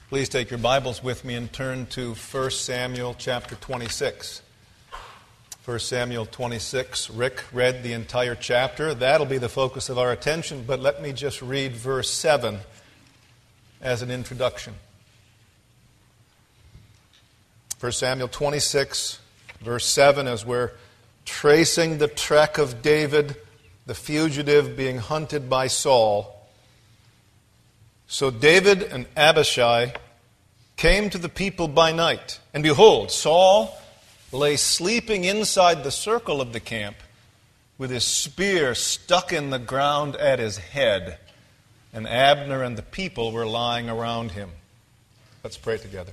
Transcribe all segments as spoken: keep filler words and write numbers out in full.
Please take your Bibles with me and turn to First Samuel chapter twenty-six. First Samuel twenty-six. Rick read the entire chapter. That'll be the focus of our attention, but let me just read verse seven as an introduction. First Samuel twenty-six, verse seven, as we're tracing the trek of David, the fugitive being hunted by Saul. So David and Abishai came to the people by night, and behold, Saul lay sleeping inside the circle of the camp with his spear stuck in the ground at his head, and Abner and the people were lying around him. Let's pray together.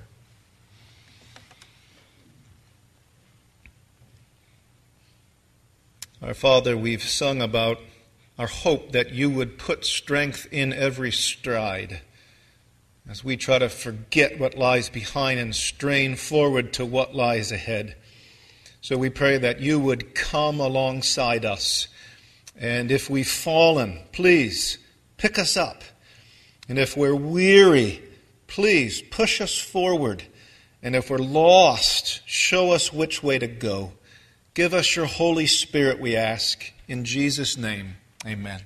Our Father, we've sung about our hope that you would put strength in every stride as we try to forget what lies behind and strain forward to what lies ahead. So we pray that you would come alongside us. And if we've fallen, please pick us up. And if we're weary, please push us forward. And if we're lost, show us which way to go. Give us your Holy Spirit, we ask. In Jesus' name, amen.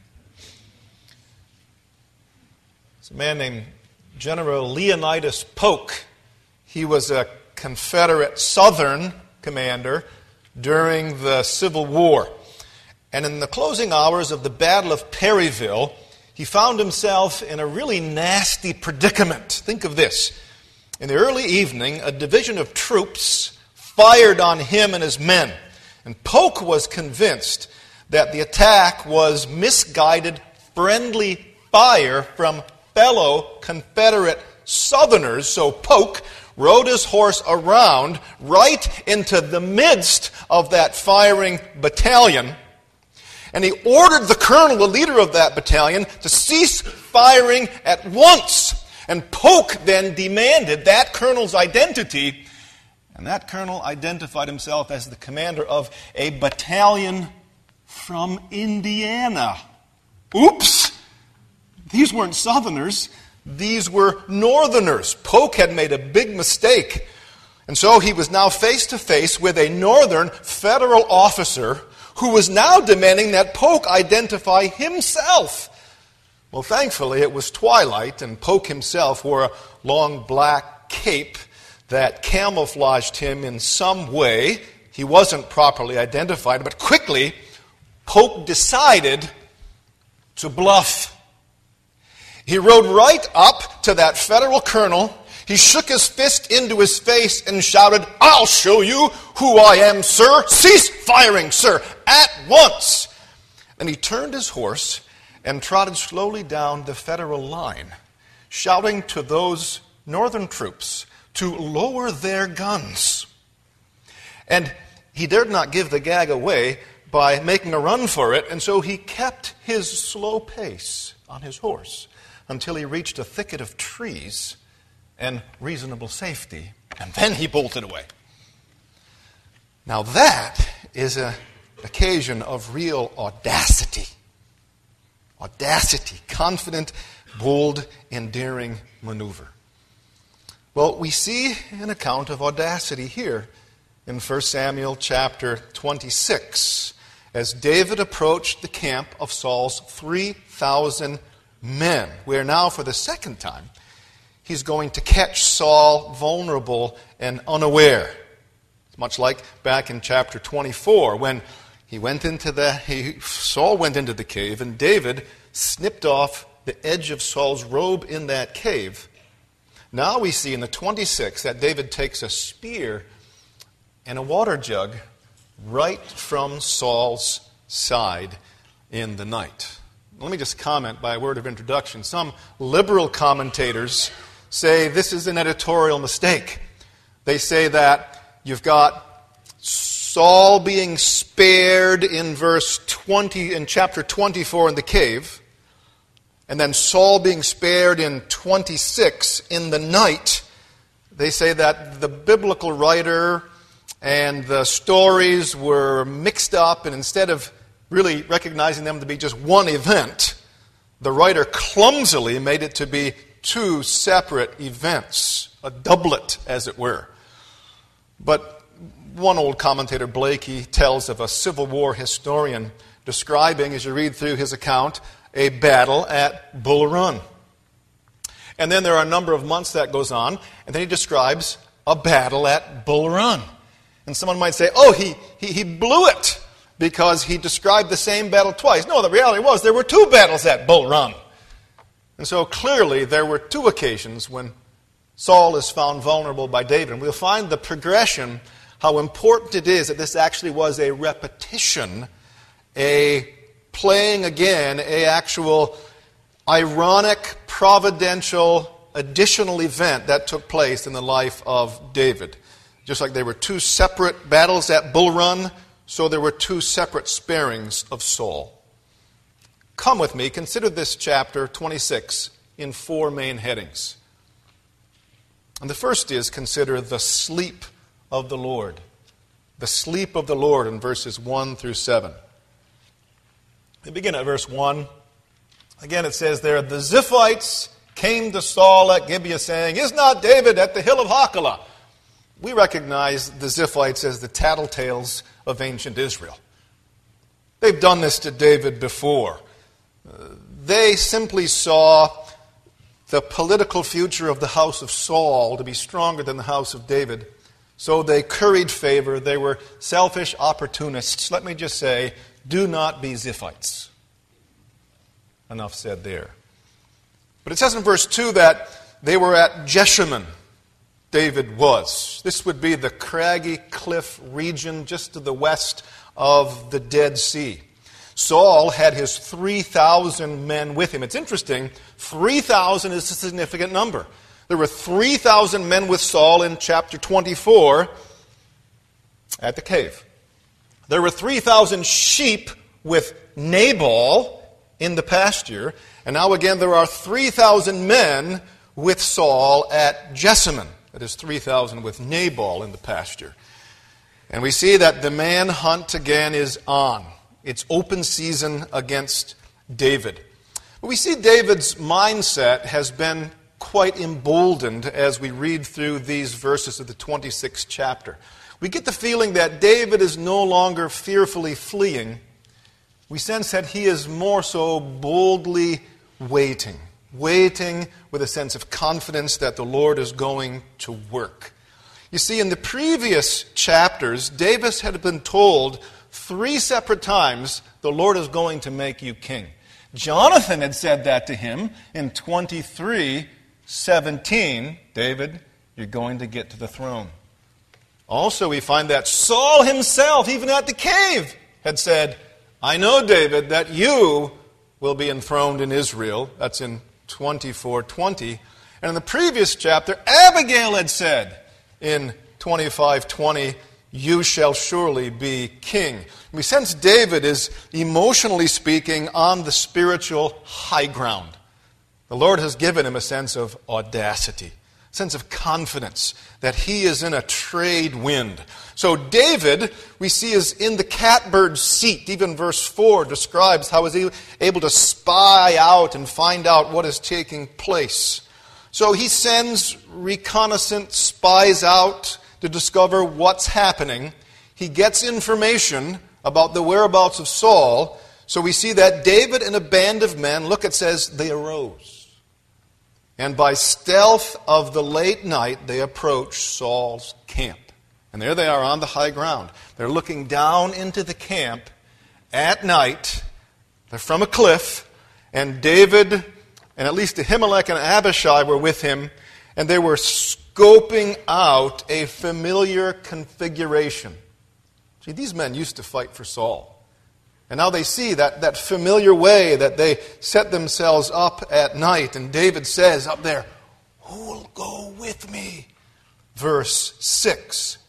There's a man named General Leonidas Polk. He was a Confederate Southern commander during the Civil War. And in the closing hours of the Battle of Perryville, he found himself in a really nasty predicament. Think of this. In the early evening, a division of troops fired on him and his men. And Polk was convinced that the attack was misguided, friendly fire from fellow Confederate Southerners. So Polk rode his horse around right into the midst of that firing battalion. And he ordered the colonel, the leader of that battalion, to cease firing at once. And Polk then demanded that colonel's identity. And that colonel identified himself as the commander of a battalion from Indiana. Oops! These weren't Southerners. These were Northerners. Polk had made a big mistake. And so he was now face to face with a Northern federal officer who was now demanding that Polk identify himself. Well, thankfully, it was twilight, and Polk himself wore a long black cape that camouflaged him in some way. He wasn't properly identified, but quickly, Polk decided to bluff. He rode right up to that federal colonel. He shook his fist into his face and shouted, "I'll show you who I am, sir. Cease firing, sir, at once." And he turned his horse and trotted slowly down the federal line, shouting to those Northern troops to lower their guns. And he dared not give the gag away by making a run for it, and so he kept his slow pace on his horse until he reached a thicket of trees and reasonable safety, and then he bolted away. Now that is an occasion of real audacity. Audacity, confident, bold, endearing maneuver. Well, we see an account of audacity here in First Samuel chapter twenty-six, as David approached the camp of Saul's three thousand men, where now for the second time he's going to catch Saul vulnerable and unaware. It's much like back in chapter twenty-four when he went into the he, Saul went into the cave and David snipped off the edge of Saul's robe in that cave. Now we see in the twenty-sixth that David takes a spear and a water jug right from Saul's side in the night. Let me just comment by a word of introduction. Some liberal commentators say this is an editorial mistake. They say that you've got Saul being spared in verse twenty, in chapter twenty-four in the cave, and then Saul being spared in twenty-six in the night. They say that the biblical writer and the stories were mixed up, and instead of really recognizing them to be just one event, the writer clumsily made it to be two separate events, a doublet, as it were. But one old commentator, Blakey, tells of a Civil War historian describing, as you read through his account, a battle at Bull Run. And then there are a number of months that goes on, and then he describes a battle at Bull Run. And someone might say, oh, he, he, he blew it because he described the same battle twice. No, the reality was there were two battles at Bull Run. And so clearly there were two occasions when Saul is found vulnerable by David. And we'll find the progression, how important it is that this actually was a repetition, a playing again, a actual ironic, providential, additional event that took place in the life of David. Just like there were two separate battles at Bull Run, so there were two separate sparings of Saul. Come with me, consider this chapter twenty-six in four main headings. And the first is, consider the sleep of the Lord. The sleep of the Lord in verses one through seven. We begin at verse one. Again, it says there, the Ziphites came to Saul at Gibeah, saying, is not David at the hill of Hachilah? We recognize the Ziphites as the tattletales of ancient Israel. They've done this to David before. Uh, they simply saw the political future of the house of Saul to be stronger than the house of David. So they curried favor. They were selfish opportunists. Let me just say, do not be Ziphites. Enough said there. But it says in verse two that they were at Jeshimon, David was. This would be the craggy cliff region just to the west of the Dead Sea. Saul had his three thousand men with him. It's interesting, three thousand is a significant number. There were three thousand men with Saul in chapter twenty-four at the cave. There were three thousand sheep with Nabal in the pasture. And now again there are three thousand men with Saul at Jeshimon. That is three thousand with Nabal in the pasture. And we see that the manhunt again is on. It's open season against David. But we see David's mindset has been quite emboldened as we read through these verses of the twenty-sixth chapter. We get the feeling that David is no longer fearfully fleeing. We sense that he is more so boldly waiting. Waiting with a sense of confidence that the Lord is going to work. You see, in the previous chapters, David had been told three separate times, the Lord is going to make you king. Jonathan had said that to him in twenty-three seventeen. David, you're going to get to the throne. Also, we find that Saul himself, even at the cave, had said, I know, David, that you will be enthroned in Israel. That's in twenty-four twenty. And in the previous chapter, Abigail had said in twenty-five twenty, you shall surely be king. We sense David is, emotionally speaking, on the spiritual high ground. The Lord has given him a sense of audacity, a sense of confidence that he is in a trade wind. So David, we see, is in the catbird seat. Even verse four describes how he is able to spy out and find out what is taking place. So he sends reconnaissance spies out to discover what's happening. He gets information about the whereabouts of Saul. So we see that David and a band of men, look, it says, they arose. And by stealth of the late night, they approach Saul's camp. And there they are on the high ground. They're looking down into the camp at night. They're from a cliff. And David, and at least Ahimelech and Abishai were with him. And they were scoping out a familiar configuration. See, these men used to fight for Saul. And now they see that, that familiar way that they set themselves up at night. And David says up there, who will go with me? Verse six.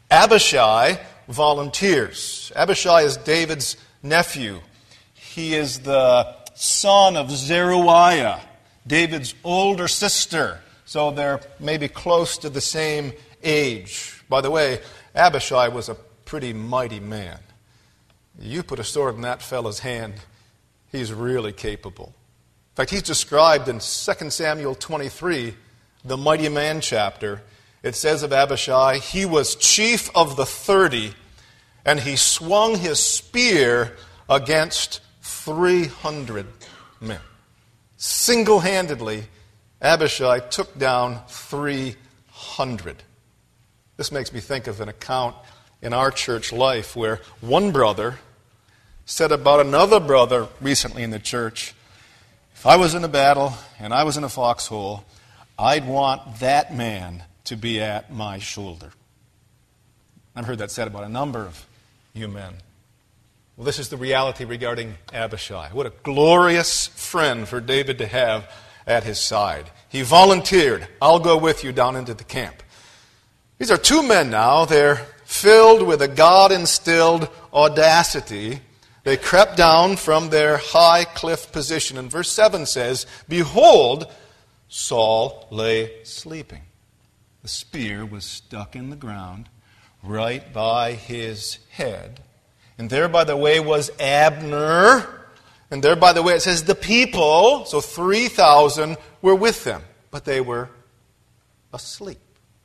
Abishai volunteers. Abishai is David's nephew. He is the son of Zeruiah, David's older sister. So they're maybe close to the same age. By the way, Abishai was a pretty mighty man. You put a sword in that fellow's hand, he's really capable. In fact, he's described in Second Samuel twenty-three, the mighty man chapter. It says of Abishai, he was chief of the thirty, and he swung his spear against three hundred men. Single-handedly, Abishai took down three hundred. This makes me think of an account in our church life where one brother said about another brother recently in the church, if I was in a battle and I was in a foxhole, I'd want that man to be at my shoulder. I've heard that said about a number of you men. Well, this is the reality regarding Abishai. What a glorious friend for David to have at his side. He volunteered, I'll go with you down into the camp. These are two men now. They're filled with a God-instilled audacity. They crept down from their high cliff position. And verse seven says, behold, Saul lay sleeping. The spear was stuck in the ground right by his head. And there, by the way, was Abner. And there, by the way, it says the people, so three thousand were with them. But they were asleep.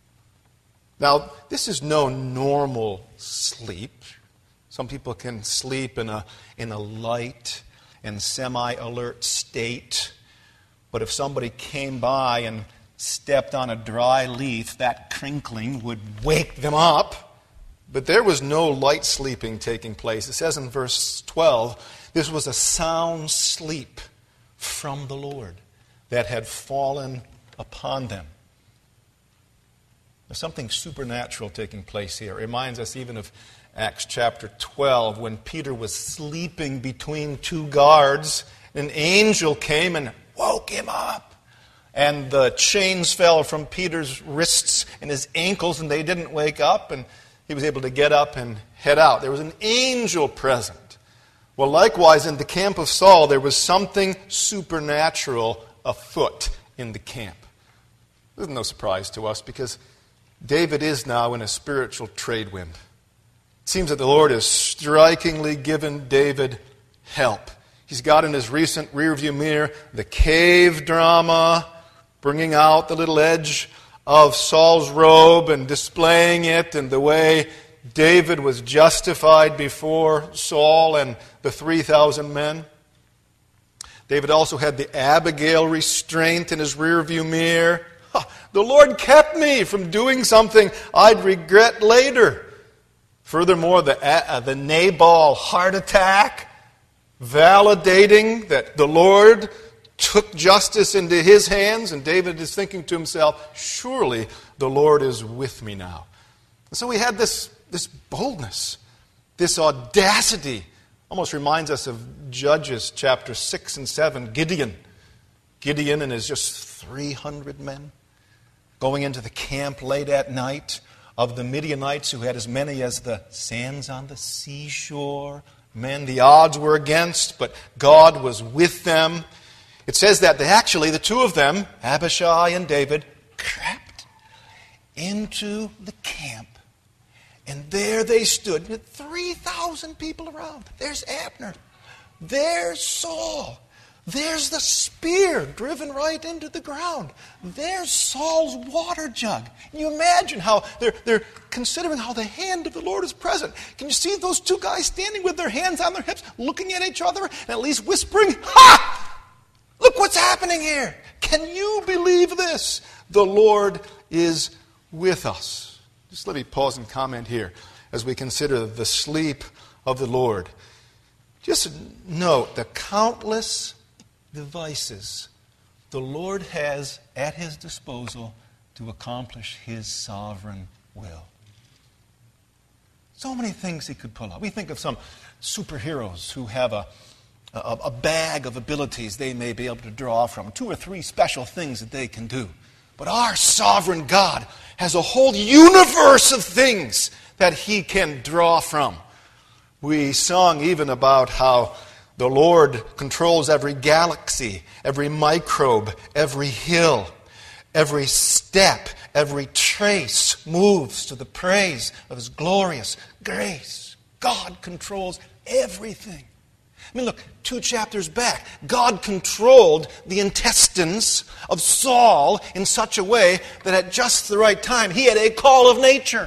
Now, this is no normal sleep. Some people can sleep in a, in a light and semi-alert state. But if somebody came by and stepped on a dry leaf, that crinkling would wake them up. But there was no light sleeping taking place. It says in verse twelve, this was a sound sleep from the Lord that had fallen upon them. There's something supernatural taking place here. It reminds us even of Acts chapter twelve, when Peter was sleeping between two guards, an angel came and woke him up. And the chains fell from Peter's wrists and his ankles, and they didn't wake up, and he was able to get up and head out. There was an angel present. Well, likewise, in the camp of Saul, there was something supernatural afoot in the camp. This is no surprise to us, because David is now in a spiritual trade wind. It seems that the Lord has strikingly given David help. He's got in his recent rearview mirror the cave drama, bringing out the little edge of Saul's robe and displaying it, and the way David was justified before Saul and the three thousand men. David also had the Abigail restraint in his rearview mirror. The Lord kept me from doing something I'd regret later. Furthermore, the, uh, the Nabal heart attack, validating that the Lord took justice into his hands, and David is thinking to himself, surely the Lord is with me now. And so he had this, this boldness, this audacity. Almost reminds us of Judges chapter six and seven, Gideon. Gideon and his just three hundred men going into the camp late at night of the Midianites, who had as many as the sands on the seashore. Men the odds were against, but God was with them. It says that they actually, the two of them, Abishai and David, crept into the camp. And there they stood with three thousand people around. There's Abner. There's Saul. There's the spear driven right into the ground. There's Saul's water jug. Can you imagine how they're, they're considering how the hand of the Lord is present? Can you see those two guys standing with their hands on their hips, looking at each other, and at least whispering, ha! Look what's happening here. Can you believe this? The Lord is with us. Just let me pause and comment here as we consider the sleep of the Lord. Just note the countless devices the Lord has at his disposal to accomplish his sovereign will. So many things he could pull out. We think of some superheroes who have a, a, a bag of abilities they may be able to draw from, two or three special things that they can do. But our sovereign God has a whole universe of things that he can draw from. We sung even about how the Lord controls every galaxy, every microbe, every hill, every step, every trace moves to the praise of his glorious grace. God controls everything. I mean, look, two chapters back, God controlled the intestines of Saul in such a way that at just the right time, he had a call of nature.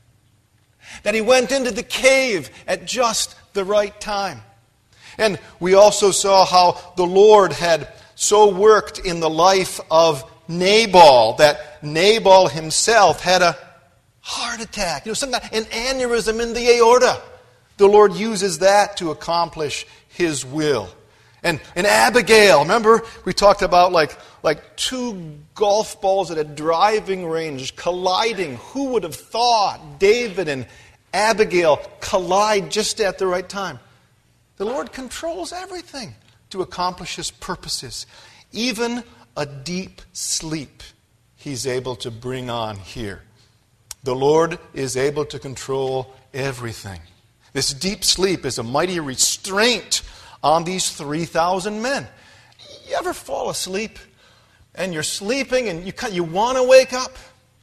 That he went into the cave at just the right time. And we also saw how the Lord had so worked in the life of Nabal that Nabal himself had a heart attack. You know, some kind of an aneurysm in the aorta. The Lord uses that to accomplish His will. And, and Abigail, remember we talked about like, like two golf balls at a driving range colliding. Who would have thought David and Abigail collide just at the right time? The Lord controls everything to accomplish His purposes. Even a deep sleep He's able to bring on here. The Lord is able to control everything. This deep sleep is a mighty restraint on these three thousand men. You ever fall asleep and you're sleeping and you, you want to wake up,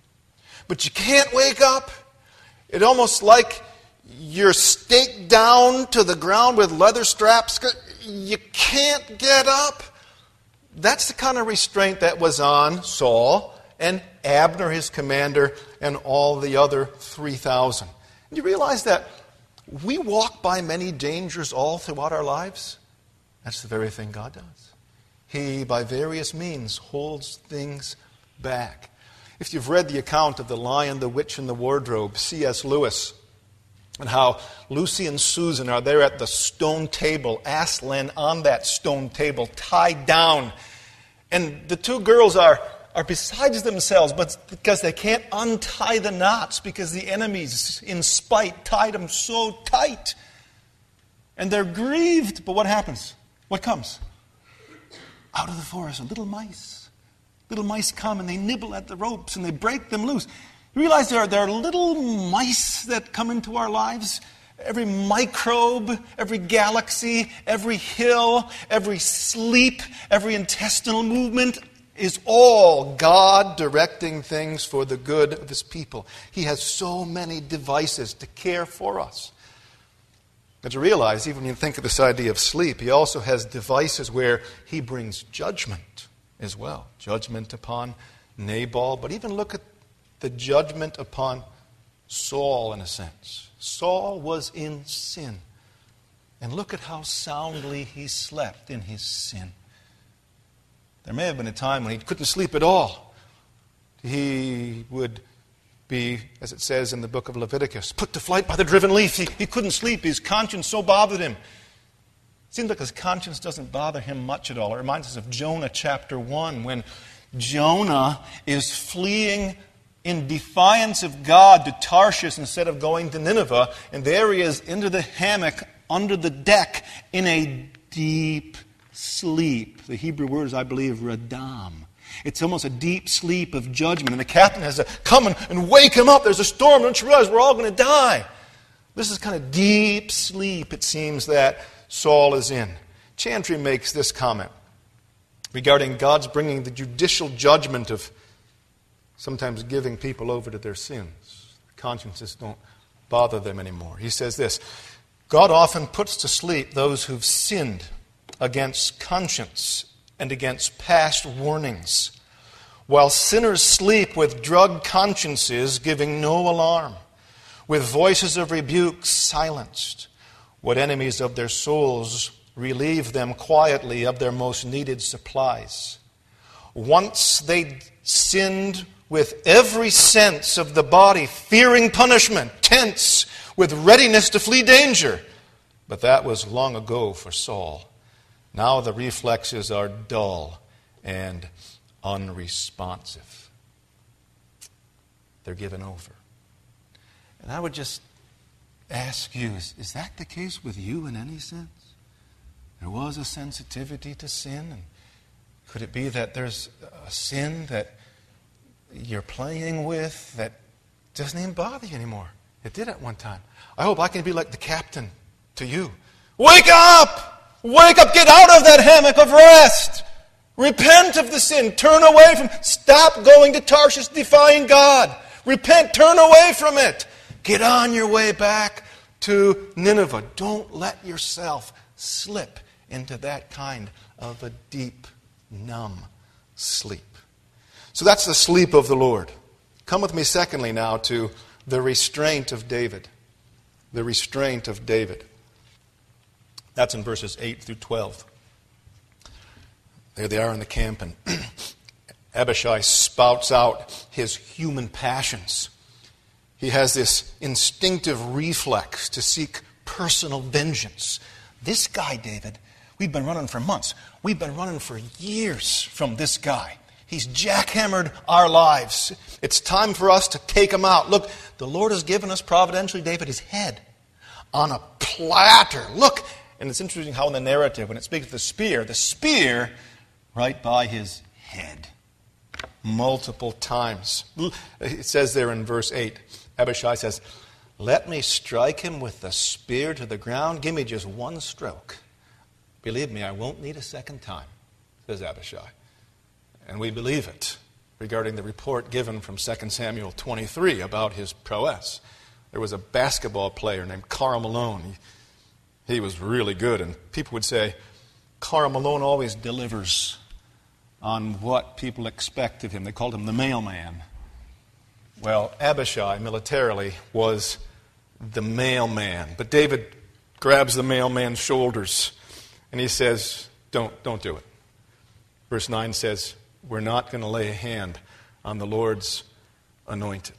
but you can't wake up? It's almost like you're staked down to the ground with leather straps. You can't get up. That's the kind of restraint that was on Saul and Abner, his commander, and all the other three thousand. You realize that we walk by many dangers all throughout our lives? That's the very thing God does. He, by various means, holds things back. If you've read the account of The Lion, the Witch, and the Wardrobe, C S Lewis, and how Lucy and Susan are there at the stone table, Aslan on that stone table, tied down. And the two girls are, are besides themselves, but because they can't untie the knots because the enemies, in spite, tied them so tight. And they're grieved. But what happens? What comes? Out of the forest, little mice. Little mice come and they nibble at the ropes and they break them loose. You realize there are, there are little mice that come into our lives? Every microbe, every galaxy, every hill, every sleep, every intestinal movement is all God directing things for the good of His people. He has so many devices to care for us. But you realize, even when you think of this idea of sleep, He also has devices where He brings judgment as well. Judgment upon Nabal, but even look at the judgment upon Saul in a sense. Saul was in sin. And look at how soundly he slept in his sin. There may have been a time when he couldn't sleep at all. He would be, as it says in the book of Leviticus, put to flight by the driven leaf. He, he couldn't sleep. His conscience so bothered him. It seems like his conscience doesn't bother him much at all. It reminds us of Jonah chapter one, when Jonah is fleeing in defiance of God to Tarshish instead of going to Nineveh. And there he is into the hammock under the deck in a deep sleep. The Hebrew word is, I believe, radam. It's almost a deep sleep of judgment. And the captain has to come and, and wake him up. There's a storm. Don't you realize we're all going to die? This is kind of deep sleep, it seems, that Saul is in. Chantry makes this comment regarding God's bringing the judicial judgment of sometimes giving people over to their sins. Consciences don't bother them anymore. He says this: God often puts to sleep those who've sinned against conscience and against past warnings, while sinners sleep with drugged consciences giving no alarm, with voices of rebuke silenced. What enemies of their souls relieve them quietly of their most needed supplies. Once they sinned with every sense of the body, fearing punishment, tense, with readiness to flee danger. But that was long ago for Saul. Now the reflexes are dull and unresponsive. They're given over. And I would just ask you, is, is that the case with you in any sense? There was a sensitivity to sin, and could it be that there's a sin that you're playing with that doesn't even bother you anymore? It did at one time. I hope I can be like the captain to you. Wake up! Wake up! Get out of that hammock of rest! Repent of the sin. Turn away from it. Stop going to Tarshish defying God. Repent. Turn away from it. Get on your way back to Nineveh. Don't let yourself slip into that kind of a deep, numb sleep. So that's the sleep of the Lord. Come with me secondly now to the restraint of David. The restraint of David. That's in verses eight through twelve. There they are in the camp, and Abishai spouts out his human passions. He has this instinctive reflex to seek personal vengeance. This guy, David, we've been running for months. We've been running for years from this guy. He's jackhammered our lives. It's time for us to take him out. Look, the Lord has given us providentially, David, his head on a platter. Look, and it's interesting how in the narrative, when it speaks of the spear, the spear right by his head. Multiple times. It says there in verse eight, Abishai says, "Let me strike him with the spear to the ground. Give me just one stroke. Believe me, I won't need a second time," says Abishai. And we believe it regarding the report given from Second Samuel twenty-three about his prowess. There was a basketball player named Karl Malone. He, he was really good, and people would say, Karl Malone always delivers on what people expect of him. They called him the mailman. Well, Abishai, militarily, was the mailman. But David grabs the mailman's shoulders, and he says, don't, don't do it. Verse nine says, we're not going to lay a hand on the Lord's anointed.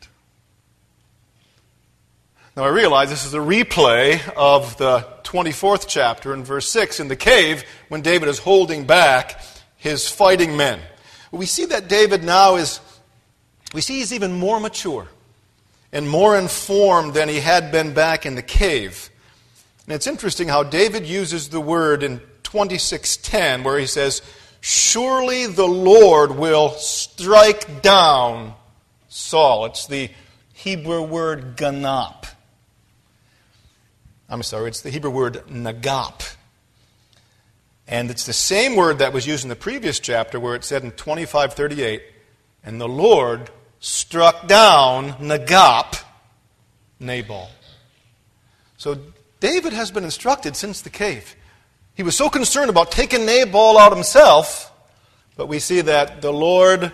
Now I realize this is a replay of the twenty-fourth chapter in verse six in the cave when David is holding back his fighting men. We see that David now is, we see he's even more mature and more informed than he had been back in the cave. And it's interesting how David uses the word in twenty-six ten where he says, surely the Lord will strike down Saul. It's the Hebrew word ganap. I'm sorry, it's the Hebrew word nagap. And it's the same word that was used in the previous chapter where it said in twenty-five thirty-eight, and the Lord struck down Nagap, Nabal. So David has been instructed since the cave. He was so concerned about taking Nabal out himself, but we see that the Lord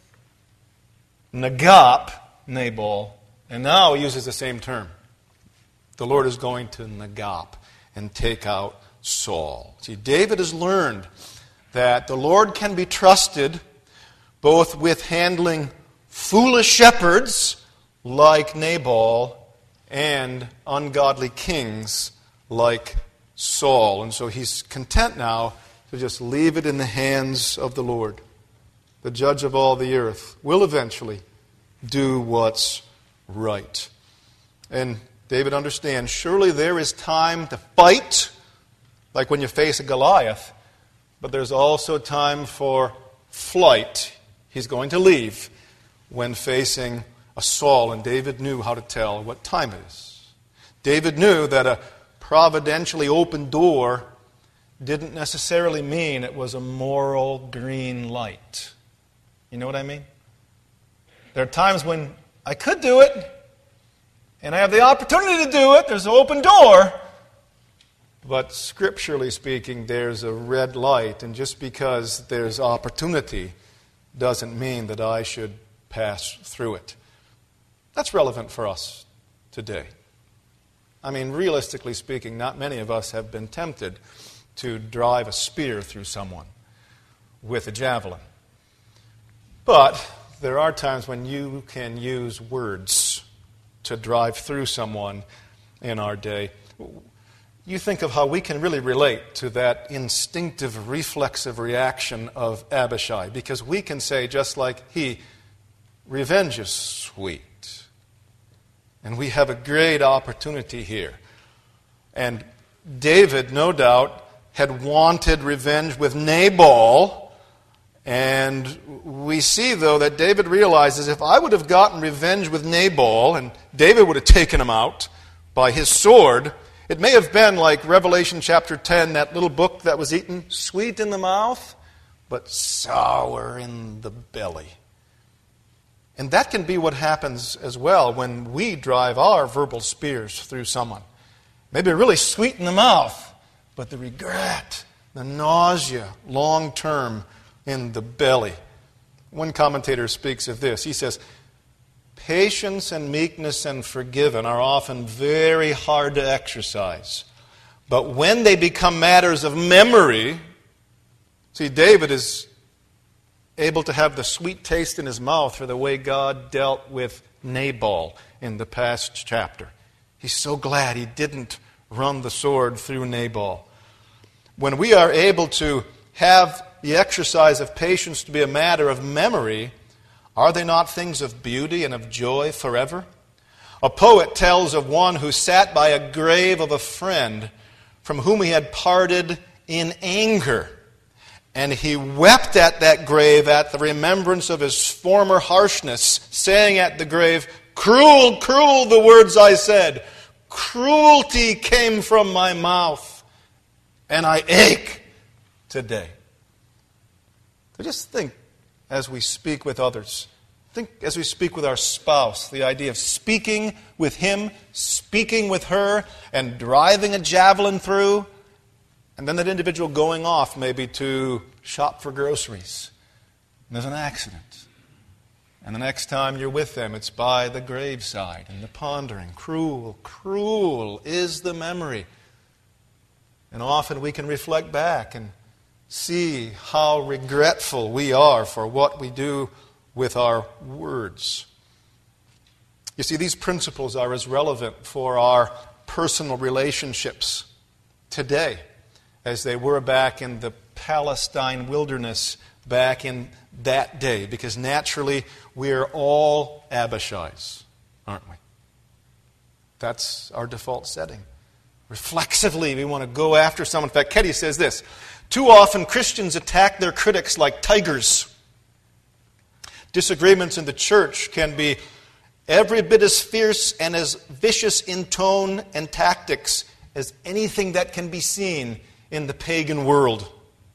Nagap, Nabal, and now he uses the same term. The Lord is going to Nagap and take out Saul. See, David has learned that the Lord can be trusted both with handling foolish shepherds like Nabal and ungodly kings like Saul. And so he's content now to just leave it in the hands of the Lord. The judge of all the earth will eventually do what's right. And David understands, surely there is time to fight, like when you face a Goliath, but there's also time for flight. He's going to leave when facing a Saul, and David knew how to tell what time it is. David knew that a providentially open door didn't necessarily mean it was a moral green light. You know what I mean? There are times when I could do it, and I have the opportunity to do it. There's an open door. But scripturally speaking, there's a red light, and just because there's opportunity doesn't mean that I should pass through it. That's relevant for us today. I mean, realistically speaking, not many of us have been tempted to drive a spear through someone with a javelin. But there are times when you can use words to drive through someone in our day. You think of how we can really relate to that instinctive, reflexive reaction of Abishai, because we can say, just like he, revenge is sweet. And we have a great opportunity here. And David, no doubt, had wanted revenge with Nabal. And we see, though, that David realizes if I would have gotten revenge with Nabal, and David would have taken him out by his sword, it may have been like Revelation chapter ten, that little book that was eaten sweet in the mouth, but sour in the belly. And that can be what happens as well when we drive our verbal spears through someone. Maybe really sweet in the mouth, but the regret, the nausea, long term in the belly. One commentator speaks of this. He says, patience and meekness and forgiven are often very hard to exercise. But when they become matters of memory, see, David is able to have the sweet taste in his mouth for the way God dealt with Nabal in the past chapter. He's so glad he didn't run the sword through Nabal. When we are able to have the exercise of patience to be a matter of memory, are they not things of beauty and of joy forever? A poet tells of one who sat by a grave of a friend from whom he had parted in anger. And he wept at that grave at the remembrance of his former harshness, saying at the grave, "Cruel, cruel the words I said. Cruelty came from my mouth, and I ache today." So just think as we speak with others. Think as we speak with our spouse, the idea of speaking with him, speaking with her, and driving a javelin through, and then that individual going off maybe to shop for groceries. And there's an accident. And the next time you're with them, it's by the graveside and the pondering. Cruel, cruel is the memory. And often we can reflect back and see how regretful we are for what we do with our words. You see, these principles are as relevant for our personal relationships today as they were back in the Palestine wilderness back in that day, because naturally we're all Abishais, aren't we? That's our default setting. Reflexively, we want to go after someone. In fact, Ketty says this, too often Christians attack their critics like tigers. Disagreements in the church can be every bit as fierce and as vicious in tone and tactics as anything that can be seen in the pagan world.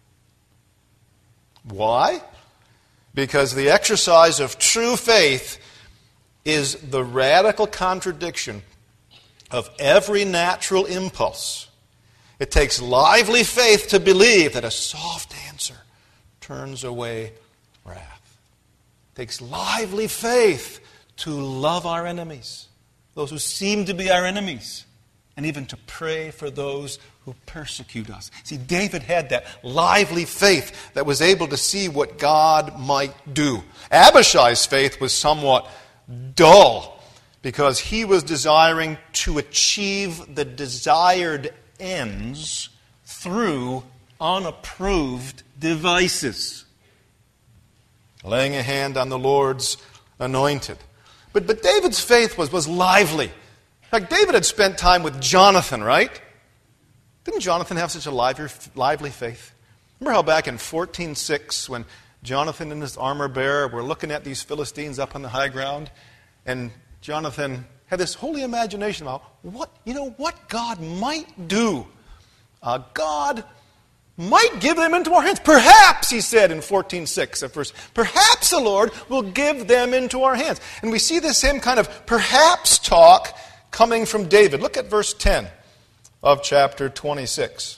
Why? Because the exercise of true faith is the radical contradiction of every natural impulse. It takes lively faith to believe that a soft answer turns away wrath. It takes lively faith to love our enemies, those who seem to be our enemies, and even to pray for those who persecute us. See, David had that lively faith that was able to see what God might do. Abishai's faith was somewhat dull because he was desiring to achieve the desired ends through unapproved devices. Laying a hand on the Lord's anointed. But, but David's faith was, was lively. In fact, David had spent time with Jonathan, right? Didn't Jonathan have such a lively, lively faith? Remember how back in fourteen six, when Jonathan and his armor bearer were looking at these Philistines up on the high ground, and Jonathan had this holy imagination about what, you know, what God might do. Uh, God might give them into our hands. Perhaps, he said in fourteen six at first, perhaps the Lord will give them into our hands. And we see the same kind of perhaps talk coming from David. Look at verse ten of chapter twenty-six.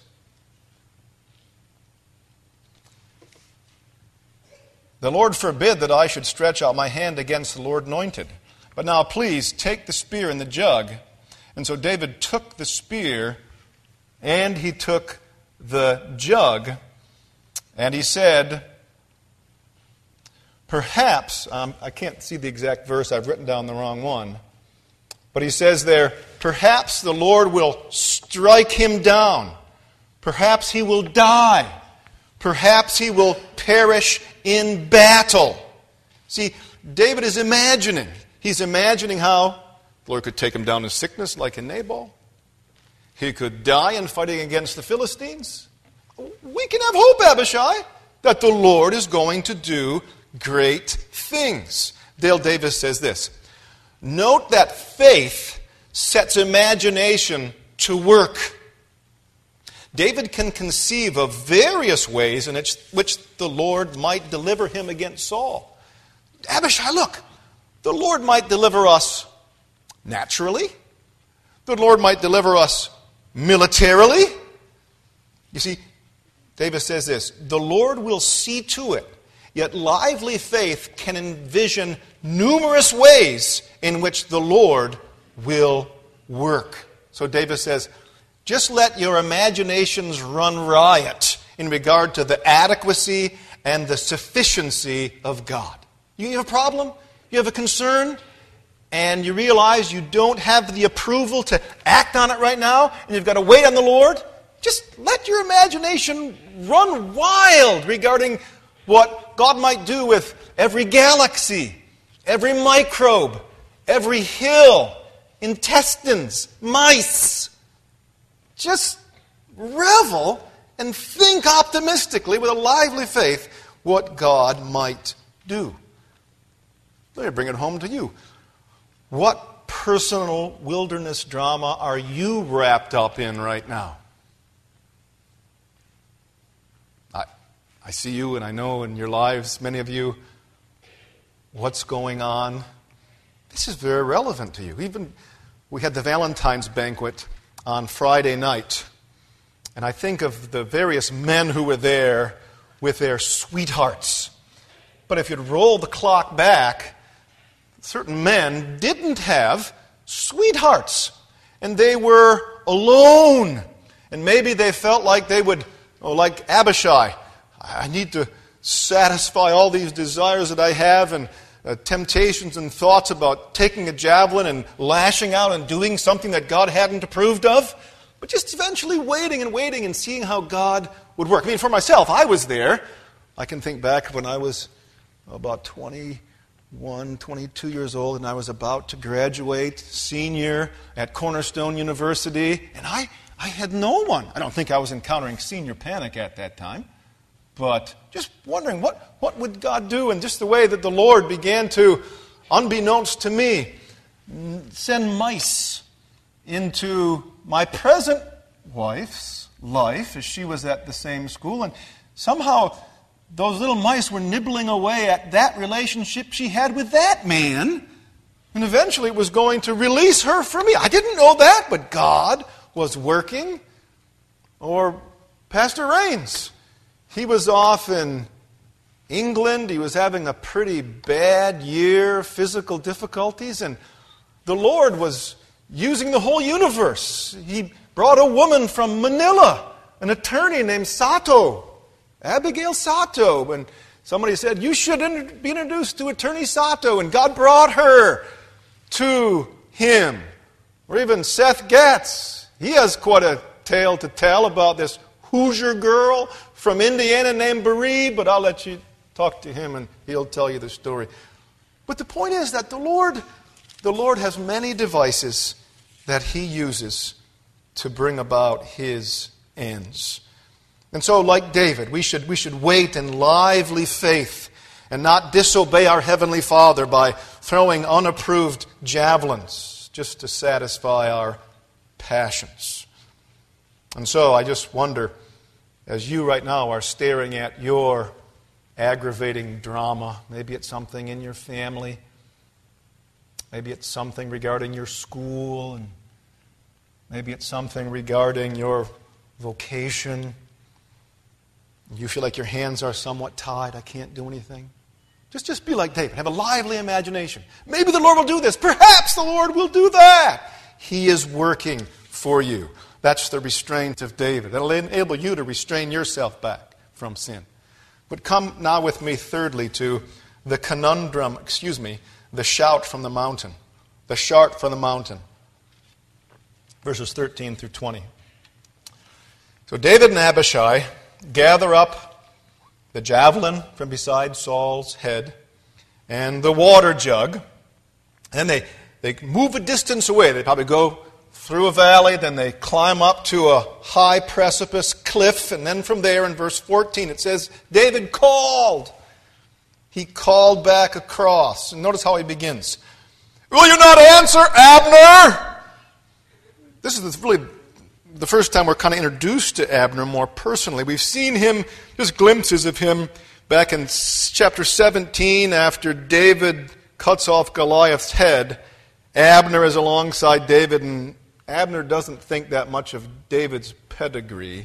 The Lord forbid that I should stretch out my hand against the Lord anointed. But now please take the spear and the jug. And so David took the spear and he took the jug, and he said, perhaps, um, I can't see the exact verse, I've written down the wrong one, but he says there, perhaps the Lord will strike him down. Perhaps he will die. Perhaps he will perish in battle. See, David is imagining. He's imagining how the Lord could take him down in sickness like in Nabal. He could die in fighting against the Philistines. We can have hope, Abishai, that the Lord is going to do great things. Dale Davis says this, note that faith sets imagination to work. David can conceive of various ways in which the Lord might deliver him against Saul. Abishai, look, the Lord might deliver us naturally. The Lord might deliver us militarily. You see, David says this, the Lord will see to it. Yet lively faith can envision numerous ways in which the Lord will work. So David says, just let your imaginations run riot in regard to the adequacy and the sufficiency of God. You have a problem? You have a concern? And you realize you don't have the approval to act on it right now, and you've got to wait on the Lord? Just let your imagination run wild regarding what God might do with every galaxy, every microbe, every hill, intestines, mice. Just revel and think optimistically with a lively faith what God might do. Let me bring it home to you. What personal wilderness drama are you wrapped up in right now? I, I see you, and I know in your lives, many of you, what's going on. This is very relevant to you. Even we had the Valentine's banquet on Friday night, and I think of the various men who were there with their sweethearts. But if you'd roll the clock back, certain men didn't have sweethearts, and they were alone. And maybe they felt like they would, oh, like Abishai, I need to satisfy all these desires that I have, and uh, temptations and thoughts about taking a javelin and lashing out and doing something that God hadn't approved of, but just eventually waiting and waiting and seeing how God would work. I mean, for myself, I was there. I can think back when I was about twenty-one, twenty-two years old, and I was about to graduate, senior at Cornerstone University, and I, I had no one. I don't think I was encountering senior panic at that time, but just wondering what, what would God do, and just the way that the Lord began to, unbeknownst to me, send mice into my present wife's life as she was at the same school, and somehow those little mice were nibbling away at that relationship she had with that man, and eventually it was going to release her from me. I didn't know that, but God was working. Or Pastor Raines, he was off in England. He was having a pretty bad year, physical difficulties, and the Lord was using the whole universe. He brought a woman from Manila, an attorney named Sato, Abigail Sato, and somebody said, you should be introduced to Attorney Sato, and God brought her to him. Or even Seth Gatz, he has quite a tale to tell about this Hoosier girl from Indiana named Berea, but I'll let you talk to him and he'll tell you the story. But the point is that the Lord, the Lord has many devices that he uses to bring about his ends. And so, like David, we should, we should wait in lively faith and not disobey our Heavenly Father by throwing unapproved javelins just to satisfy our passions. And so I just wonder, as you right now are staring at your aggravating drama, maybe it's something in your family, maybe it's something regarding your school, and maybe it's something regarding your vocation. You feel like your hands are somewhat tied. I can't do anything. Just, just be like David. Have a lively imagination. Maybe the Lord will do this. Perhaps the Lord will do that. He is working for you. That's the restraint of David. That'll enable you to restrain yourself back from sin. But come now with me, thirdly, to the conundrum, excuse me, the shout from the mountain. The shout from the mountain. Verses thirteen through twenty. So David and Abishai gather up the javelin from beside Saul's head and the water jug. And they, they move a distance away. They probably go through a valley, then they climb up to a high precipice cliff, and then from there in verse fourteen it says, David called. He called back across. And notice how he begins. Will you not answer, Abner? This is really the first time we're kind of introduced to Abner more personally. We've seen him, just glimpses of him back in chapter seventeen after David cuts off Goliath's head. Abner is alongside David, and Abner doesn't think that much of David's pedigree.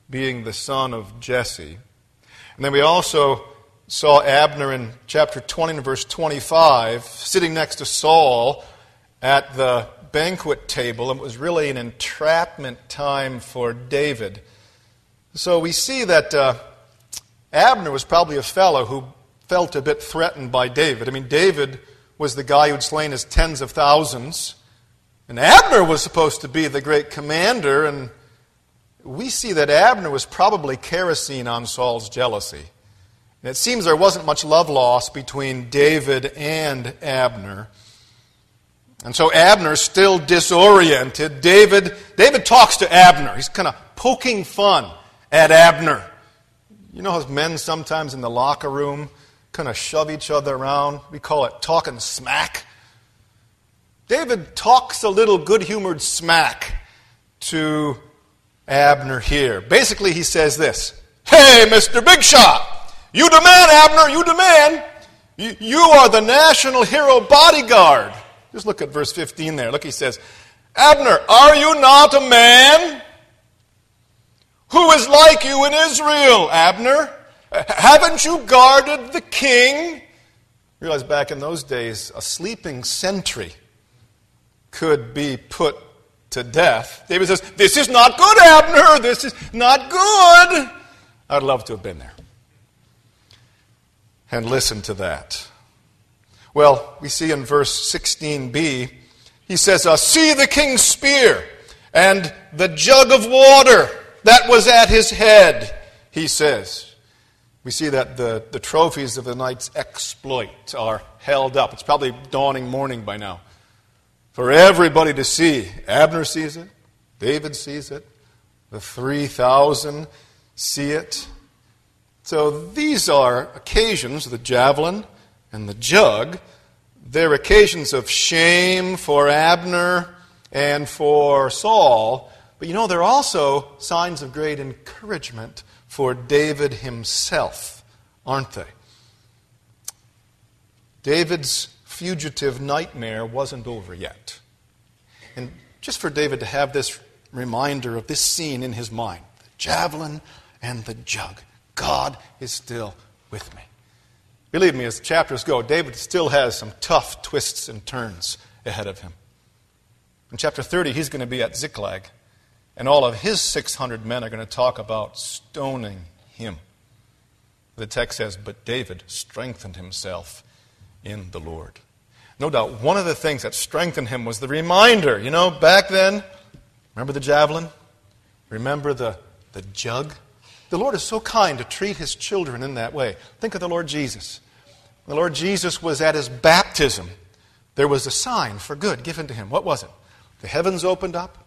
being the son of Jesse. And then we also saw Abner in chapter twenty and verse twenty-five, sitting next to Saul at the banquet table. It was really an entrapment time for David. So we see that uh, Abner was probably a fellow who felt a bit threatened by David. I mean, David was the guy who'd slain his tens of thousands, and Abner was supposed to be the great commander, and we see that Abner was probably kerosene on Saul's jealousy. And it seems there wasn't much love lost between David and Abner. And so Abner's still disoriented. David, David talks to Abner. He's kind of poking fun at Abner. You know how men sometimes in the locker room kind of shove each other around? We call it talking smack. David talks a little good-humored smack to Abner here. Basically, he says this: "Hey, Mister Big Shot, you demand, Abner, you demand. You, you are the national hero bodyguard." Just look at verse fifteen there. Look, he says, "Abner, are you not a man? Who is like you in Israel, Abner? Haven't you guarded the king?" Realize back in those days, a sleeping sentry could be put to death. David says, "This is not good, Abner. This is not good." I'd love to have been there and listen to that. Well, we see in verse sixteen b, he says, uh, "See the king's spear and the jug of water that was at his head," he says. We see that the, the trophies of the night's exploit are held up. It's probably dawning morning by now for everybody to see. Abner sees it. David sees it. The three thousand see it. So these are occasions, the javelin and the jug. They're occasions of shame for Abner and for Saul. But you know, they're also signs of great encouragement for David himself, aren't they? David's fugitive nightmare wasn't over yet. And just for David to have this reminder of this scene in his mind, the javelin and the jug, God is still with me. Believe me, as the chapters go, David still has some tough twists and turns ahead of him. In chapter thirty, he's going to be at Ziklag, and all of his six hundred men are going to talk about stoning him. The text says, "But David strengthened himself in the Lord." No doubt one of the things that strengthened him was the reminder. You know, back then, remember the javelin? Remember the, the jug? The Lord is so kind to treat his children in that way. Think of the Lord Jesus. The Lord Jesus was at his baptism. There was a sign for good given to him. What was it? The heavens opened up,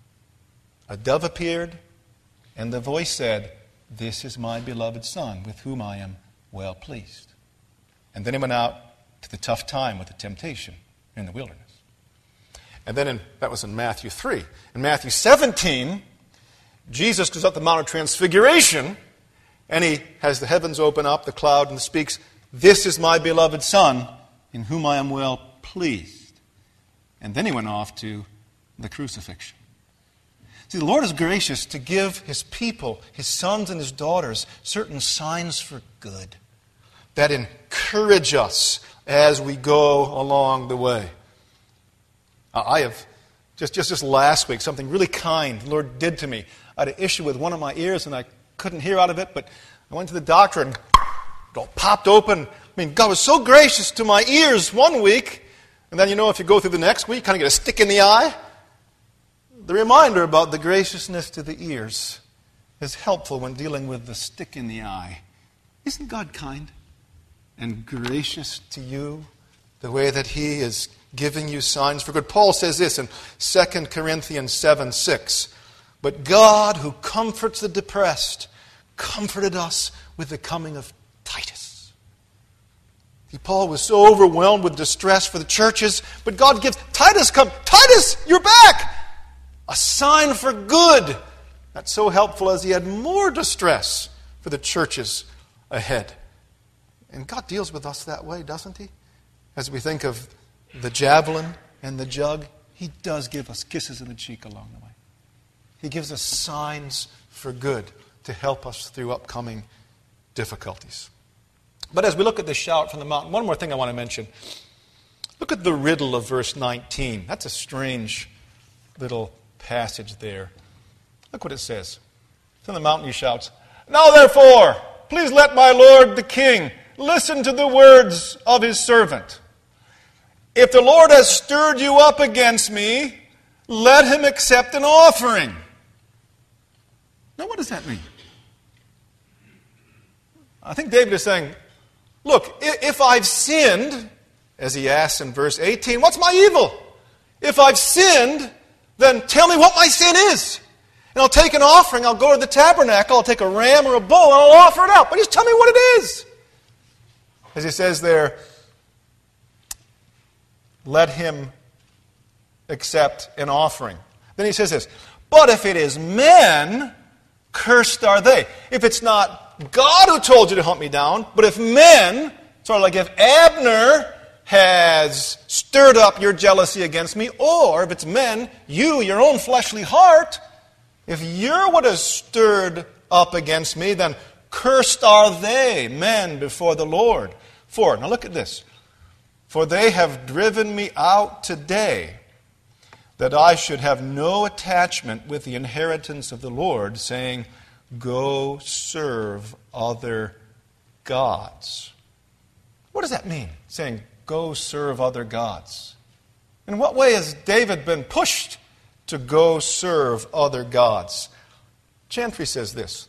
a dove appeared, and the voice said, "This is my beloved Son, with whom I am well pleased." And then he went out to the tough time with the temptation in the wilderness. And then in, that was in Matthew three. In Matthew seventeen, Jesus goes up the Mount of Transfiguration, and he has the heavens open up, the cloud, and speaks, "This is my beloved Son, in whom I am well pleased." And then he went off to the crucifixion. See, the Lord is gracious to give his people, his sons and his daughters, certain signs for good that encourage us as we go along the way. I have, just, just this last week, something really kind the Lord did to me. I had an issue with one of my ears, and I couldn't hear out of it, but I went to the doctor, and it all popped open. I mean, God was so gracious to my ears one week, and then, you know, if you go through the next week, you kind of get a stick in the eye. The reminder about the graciousness to the ears is helpful when dealing with the stick in the eye. Isn't God kind and gracious to you the way that he is giving you signs for good? Paul says this in Second Corinthians seven six. "But God, who comforts the depressed, comforted us with the coming of Titus." See, Paul was so overwhelmed with distress for the churches, but God gives Titus, come, Titus, you're back! A sign for good. That's so helpful as he had more distress for the churches ahead. And God deals with us that way, doesn't he? As we think of the javelin and the jug, he does give us kisses in the cheek along the way. He gives us signs for good to help us through upcoming difficulties. But as we look at this shout from the mountain, one more thing I want to mention. Look at the riddle of verse nineteen. That's a strange little passage there. Look what it says. From the mountain he shouts, "Now therefore, please let my lord the king listen to the words of his servant. If the Lord has stirred you up against me, let him accept an offering." Now what does that mean? I think David is saying, look, if I've sinned, as he asks in verse eighteen, what's my evil? If I've sinned, then tell me what my sin is. And I'll take an offering, I'll go to the tabernacle, I'll take a ram or a bull, and I'll offer it up. But just tell me what it is. As he says there, let him accept an offering. Then he says this, but if it is men, cursed are they. If it's not God who told you to hunt me down, but if men, sort of like if Abner has stirred up your jealousy against me, or if it's men, you, your own fleshly heart, if you're what has stirred up against me, then cursed are they, men, before the Lord. For, now look at this. For they have driven me out today, that I should have no attachment with the inheritance of the Lord, saying, go serve other gods. What does that mean, saying, go serve other gods? In what way has David been pushed to go serve other gods? Chantry says this,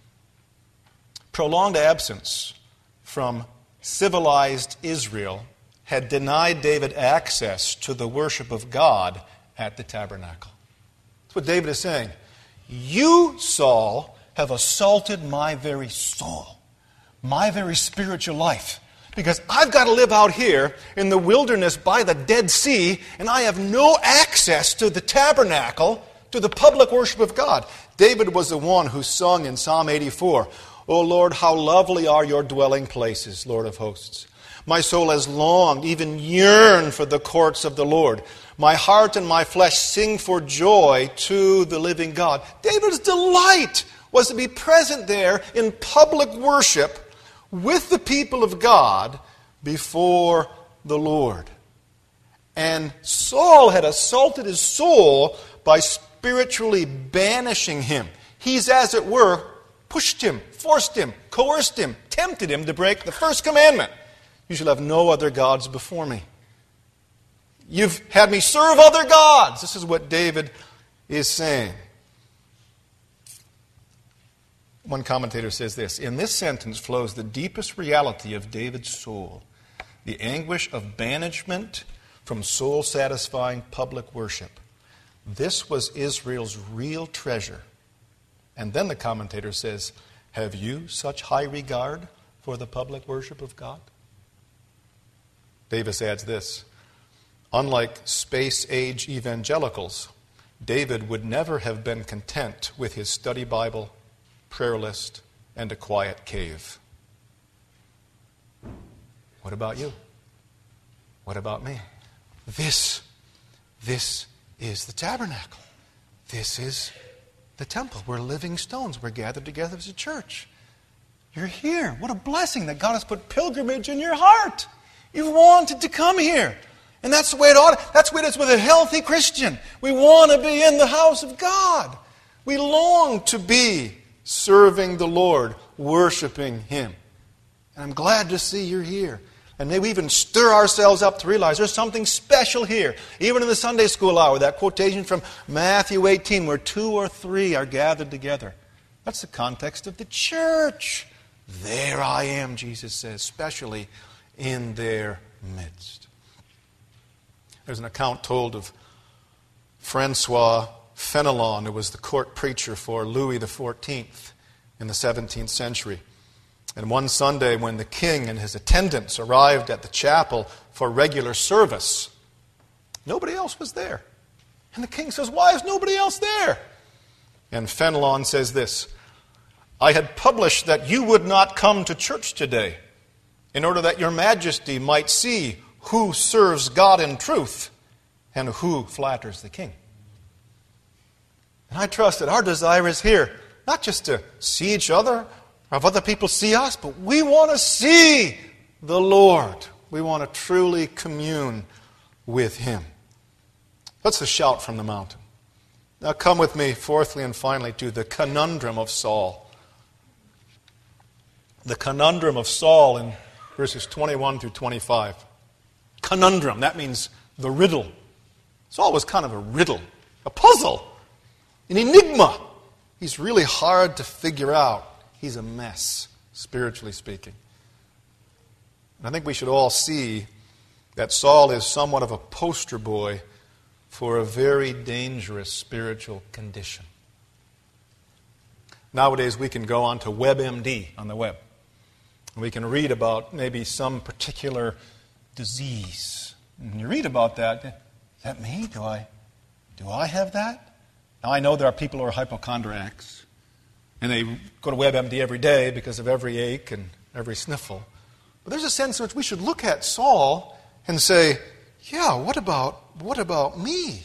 prolonged absence from civilized Israel had denied David access to the worship of God at the tabernacle. That's what David is saying. You, Saul, have assaulted my very soul, my very spiritual life, because I've got to live out here in the wilderness by the Dead Sea, and I have no access to the tabernacle, to the public worship of God. David was the one who sung in Psalm eighty-four, O Lord, how lovely are your dwelling places, Lord of hosts. My soul has longed, even yearned for the courts of the Lord. My heart and my flesh sing for joy to the living God. David's delight was to be present there in public worship with the people of God before the Lord. And Saul had assaulted his soul by spiritually banishing him. He's, as it were, pushed him, forced him, coerced him, tempted him to break the first commandment. You shall have no other gods before me. You've had me serve other gods. This is what David is saying. One commentator says this, in this sentence flows the deepest reality of David's soul, the anguish of banishment from soul-satisfying public worship. This was Israel's real treasure. And then the commentator says, have you such high regard for the public worship of God? Davis adds this, unlike space-age evangelicals, David would never have been content with his study Bible, prayer list, and a quiet cave. What about you? What about me? This, this is the tabernacle. This is the temple. We're living stones. We're gathered together as a church. You're here. What a blessing that God has put pilgrimage in your heart. You've wanted to come here. And that's the way it ought to, that's the way it is with a healthy Christian. We want to be in the house of God. We long to be serving the Lord, worshiping Him. And I'm glad to see you're here. And may we even stir ourselves up to realize there's something special here. Even in the Sunday school hour, that quotation from Matthew eighteen, where two or three are gathered together. That's the context of the church. There I am, Jesus says, especially in their midst. There's an account told of Francois Fenelon, who was the court preacher for Louis the fourteenth in the seventeenth century. And one Sunday when the king and his attendants arrived at the chapel for regular service, nobody else was there. And the king says, why is nobody else there? And Fenelon says this, I had published that you would not come to church today in order that your majesty might see who serves God in truth and who flatters the king. And I trust that our desire is here not just to see each other or have other people see us, but we want to see the Lord. We want to truly commune with Him. That's the shout from the mountain. Now come with me, fourthly and finally, to the conundrum of Saul. The conundrum of Saul in verses twenty-one through twenty-five. Conundrum, that means the riddle. Saul was kind of a riddle, a puzzle, an enigma. He's really hard to figure out. He's a mess, spiritually speaking. And I think we should all see that Saul is somewhat of a poster boy for a very dangerous spiritual condition. Nowadays we can go on to WebMD on the web. And we can read about maybe some particular disease. And you read about that, is that me? Do I, do I have that? Now I know there are people who are hypochondriacs, and they go to WebMD every day because of every ache and every sniffle. But there's a sense in which we should look at Saul and say, yeah, what about what about me?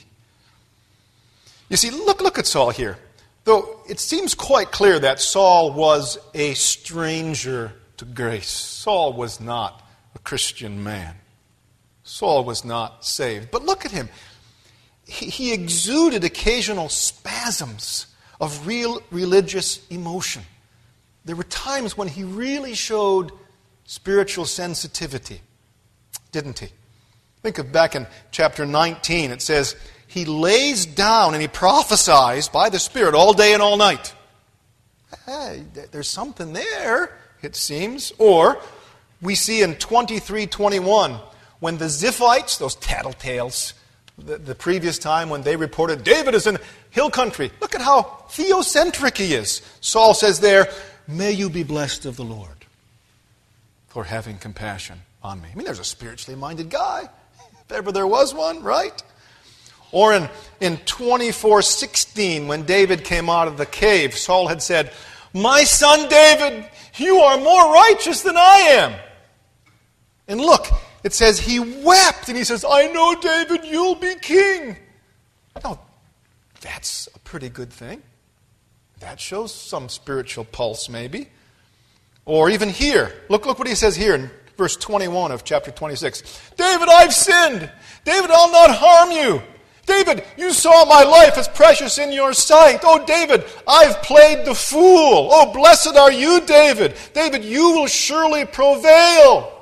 You see, look, look at Saul here. Though it seems quite clear that Saul was a stranger to grace. Saul was not a Christian man. Saul was not saved. But look at him. He, he exuded occasional spasms of real religious emotion. There were times when he really showed spiritual sensitivity, didn't he? Think of back in chapter nineteen, it says, he lays down and he prophesies by the Spirit all day and all night. Hey, there's something there, it seems. Or we see in twenty-three twenty-one, when the Ziphites, those tattletales, the, the previous time when they reported, David is in hill country. Look at how theocentric he is. Saul says there, may you be blessed of the Lord for having compassion on me. I mean, there's a spiritually minded guy, if ever there was one, right? Or in, in twenty-four sixteen, when David came out of the cave, Saul had said, my son David, you are more righteous than I am. And look, it says he wept, and he says, I know, David, you'll be king. Now, that's a pretty good thing. That shows some spiritual pulse, maybe. Or even here, look, look what he says here in verse twenty-one of chapter twenty-six. David, I've sinned. David, I'll not harm you. David, you saw my life as precious in your sight. Oh, David, I've played the fool. Oh, blessed are you, David. David, you will surely prevail.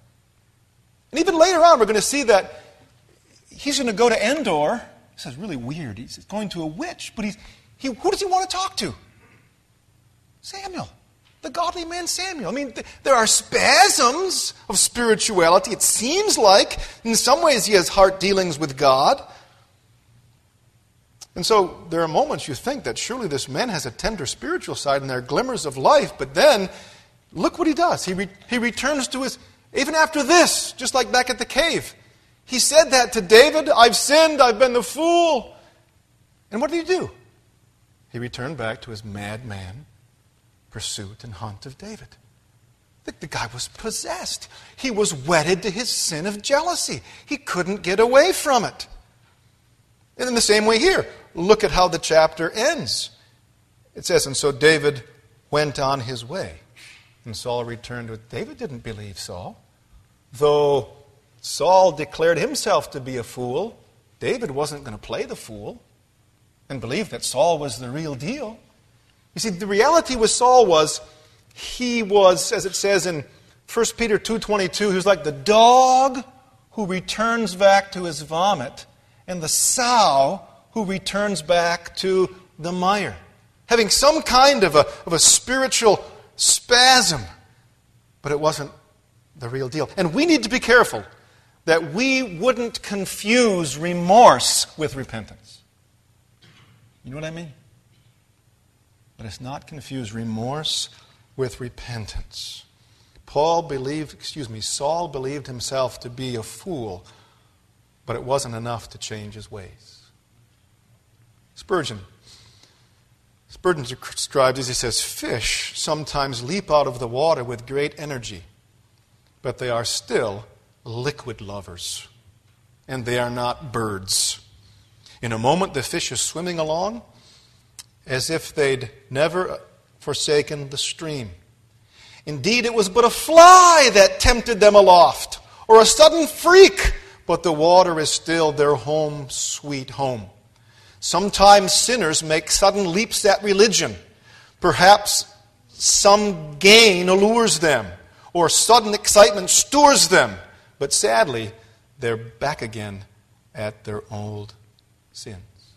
And even later on, we're going to see that he's going to go to Endor. This is really weird. He's going to a witch, but he's, he, who does he want to talk to? Samuel. The godly man Samuel. I mean, th- there are spasms of spirituality. It seems like, in some ways, he has heart dealings with God. And so, there are moments you think that surely this man has a tender spiritual side and there are glimmers of life, but then, look what he does. He, re- he returns to his, even after this, just like back at the cave. He said that to David, I've sinned, I've been the fool. And what did he do? He returned back to his madman pursuit and hunt of David. The, the guy was possessed. He was wedded to his sin of jealousy. He couldn't get away from it. And in the same way here, look at how the chapter ends. It says, and so David went on his way. And Saul returned to it. David didn't believe Saul. Though Saul declared himself to be a fool, David wasn't going to play the fool and believe that Saul was the real deal. You see, the reality with Saul was, he was, as it says in First Peter two twenty-two, he was like the dog who returns back to his vomit and the sow who returns back to the mire. Having some kind of a, of a spiritual spasm, but it wasn't the real deal. And we need to be careful that we wouldn't confuse remorse with repentance. You know what I mean? Let us not confuse remorse with repentance. Paul believed, excuse me, Saul believed himself to be a fool, but it wasn't enough to change his ways. Spurgeon. Spurgeon describes as he says, fish sometimes leap out of the water with great energy, but they are still liquid lovers, and they are not birds. In a moment, the fish is swimming along, as if they'd never forsaken the stream. Indeed, it was but a fly that tempted them aloft, or a sudden freak, but the water is still their home, sweet home. Sometimes sinners make sudden leaps at religion. Perhaps some gain allures them, or sudden excitement stores them. But sadly, they're back again at their old sins.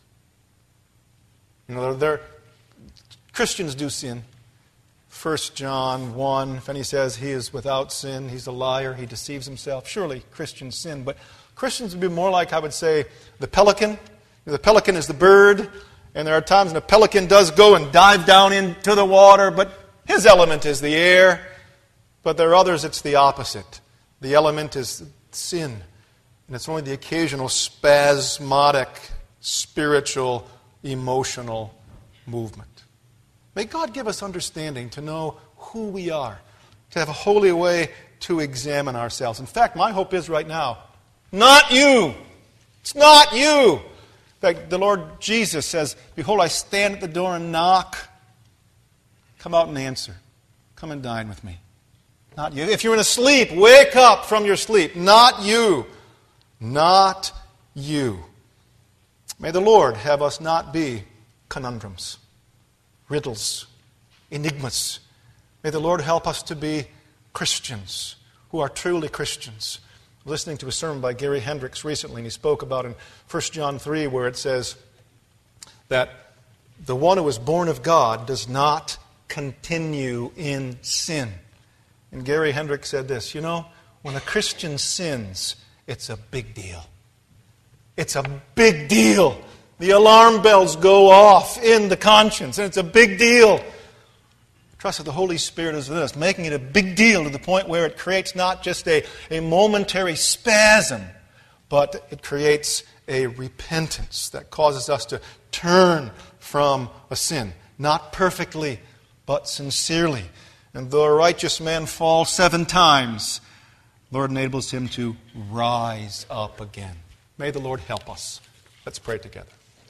You know, they're, Christians do sin. First John one, if any says he is without sin, he's a liar, he deceives himself. Surely Christians sin, but Christians would be more like, I would say, the pelican. The pelican is the bird, and there are times when the pelican does go and dive down into the water, but his element is the air. But there are others, it's the opposite. The element is sin, and it's only the occasional spasmodic, spiritual, emotional movement. May God give us understanding to know who we are, to have a holy way to examine ourselves. In fact, my hope is right now, not you. It's not you. In fact, the Lord Jesus says, behold, I stand at the door and knock. Come out and answer. Come and dine with me. Not you. If you're in a sleep, wake up from your sleep. Not you. Not you. May the Lord have us not be conundrums, riddles, enigmas. May the Lord help us to be Christians who are truly Christians. I was listening to a sermon by Gary Hendricks recently, and he spoke about in First John three where it says that the one who is born of God does not continue in sin. And Gary Hendricks said this, you know, when a Christian sins, it's a big deal. It's a big deal. The alarm bells go off in the conscience, and it's a big deal. Trust that the Holy Spirit is with us, making it a big deal to the point where it creates not just a, a momentary spasm, but it creates a repentance that causes us to turn from a sin. Not perfectly, but sincerely. And though a righteous man falls seven times, the Lord enables him to rise up again. May the Lord help us. Let's pray together.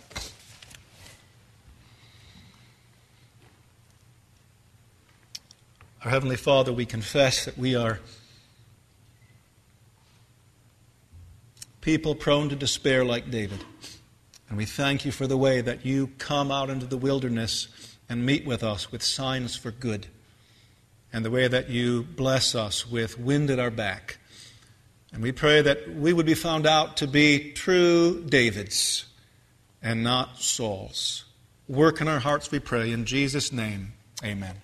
Our Heavenly Father, we confess that we are people prone to despair like David. And we thank you for the way that you come out into the wilderness and meet with us with signs for good. And the way that you bless us with wind at our back. And we pray that we would be found out to be true Davids and not Sauls. Work in our hearts, we pray. In Jesus' name, amen.